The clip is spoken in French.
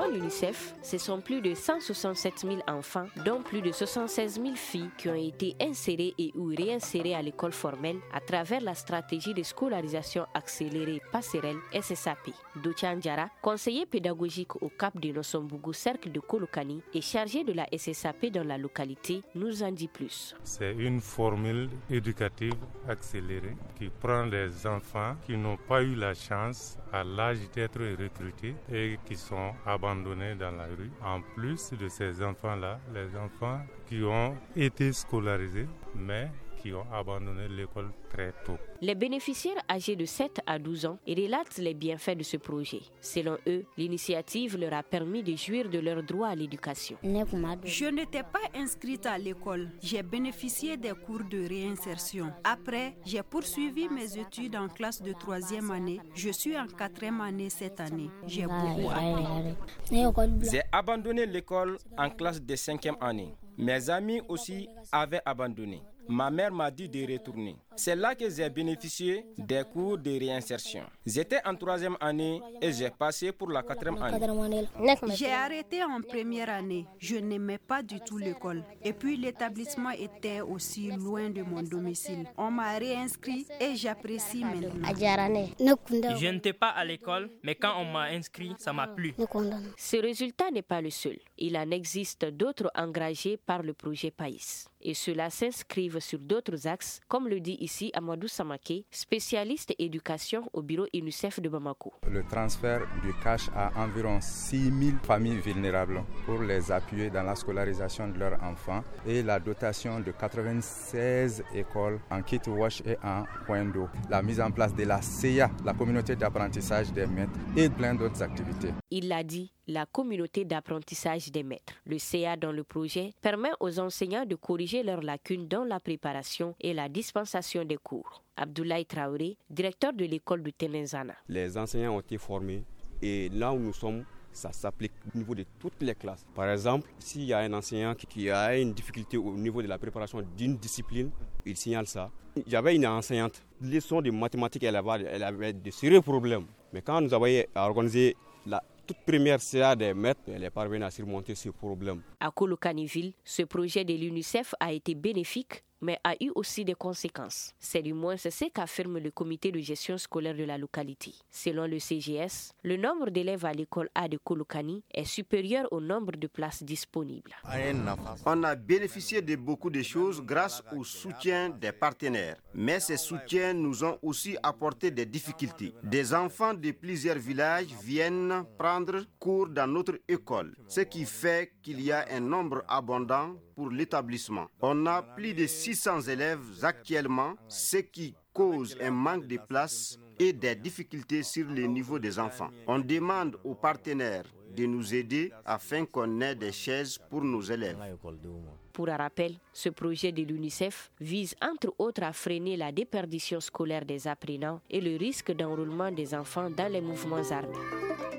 Selon l'UNICEF, ce sont plus de 167 000 enfants, dont plus de 76 000 filles qui ont été insérées et ou réinsérées à l'école formelle à travers la stratégie de scolarisation accélérée passerelle SSAP. Dotian Diara, conseiller pédagogique au Cap de Nosombougou, cercle de Kolokani et chargé de la SSAP dans la localité, nous en dit plus. C'est une formule éducative accélérée qui prend les enfants qui n'ont pas eu la chance à l'âge d'être recrutés et qui sont abandonnés dans la rue. En plus de ces enfants-là, les enfants qui ont été scolarisés mais qui ont abandonné l'école très tôt. Les bénéficiaires âgés de 7 à 12 ans relatent les bienfaits de ce projet. Selon eux, l'initiative leur a permis de jouir de leur droit à l'éducation. Je n'étais pas inscrite à l'école. J'ai bénéficié des cours de réinsertion. Après, j'ai poursuivi mes études en classe de 3e année. Je suis en 4e année cette année. J'ai beaucoup appris. J'ai abandonné l'école en classe de 5e année. Mes amis aussi avaient abandonné. Ma mère m'a dit de retourner. C'est là que j'ai bénéficié des cours de réinsertion. J'étais en 3e année et j'ai passé pour la 4e année. J'ai arrêté en 1re année. Je n'aimais pas du tout l'école. Et puis l'établissement était aussi loin de mon domicile. On m'a réinscrit et j'apprécie maintenant. Je n'étais pas à l'école, mais quand on m'a inscrit, ça m'a plu. Ce résultat n'est pas le seul. Il en existe d'autres engagés par le projet PAIS. Et ceux-là s'inscrivent sur d'autres axes, comme le dit ici Amadou Samake, spécialiste éducation au bureau UNICEF de Bamako. Le transfert du cash à environ 6 000 familles vulnérables pour les appuyer dans la scolarisation de leurs enfants et la dotation de 96 écoles en kit wash et en point d'eau. La mise en place de la CIA, la communauté d'apprentissage des maîtres et plein d'autres activités. Il l'a dit, la communauté d'apprentissage des maîtres. Le CA dans le projet permet aux enseignants de corriger leurs lacunes dans la préparation et la dispensation des cours. Abdoulaye Traoré, directeur de l'école de Tenenzana. Les enseignants ont été formés et là où nous sommes, ça s'applique au niveau de toutes les classes. Par exemple, s'il y a un enseignant qui a une difficulté au niveau de la préparation d'une discipline, il signale ça. J'avais une enseignante, leçon de mathématiques, elle avait de sérieux problèmes. Mais quand nous avons organisé la toute première CA des maîtres, elle est parvenue à surmonter ce problème. À Kolokaniville, ce projet de l'UNICEF a été bénéfique, mais a eu aussi des conséquences. C'est du moins ce qu'affirme le comité de gestion scolaire de la localité. Selon le CGS, le nombre d'élèves à l'école A de Kolokani est supérieur au nombre de places disponibles. On a bénéficié de beaucoup de choses grâce au soutien des partenaires. Mais ces soutiens nous ont aussi apporté des difficultés. Des enfants de plusieurs villages viennent prendre cours dans notre école, ce qui fait qu'il y a un nombre abondant pour l'établissement. On a plus de 600 élèves actuellement, ce qui cause un manque de places et des difficultés sur le niveau des enfants. On demande aux partenaires de nous aider afin qu'on ait des chaises pour nos élèves. Pour un rappel, ce projet de l'UNICEF vise entre autres à freiner la déperdition scolaire des apprenants et le risque d'enrôlement des enfants dans les mouvements armés.